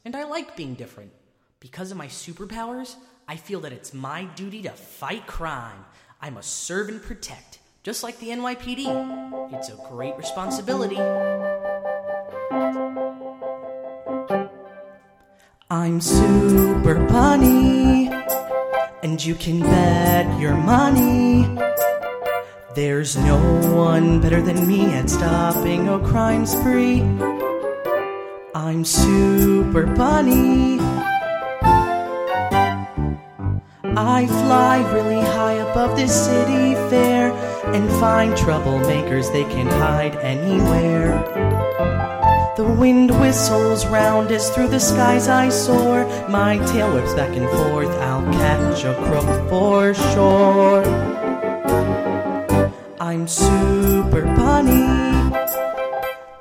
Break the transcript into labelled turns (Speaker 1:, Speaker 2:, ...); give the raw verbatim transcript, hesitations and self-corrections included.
Speaker 1: And I like being different. Because of my superpowers, I feel that it's my duty to fight crime. I must serve and protect, just like the N Y P D. It's a great responsibility. I'm Super Bunny, and you can bet your money there's no one better than me at stopping a crime spree. I'm Super Bunny. I fly really high above the city fair and find troublemakers, they can hide anywhere. The wind whistles round as through the skies I soar. My tail whips back and forth, I'll catch a crook for sure. I'm Super Bunny.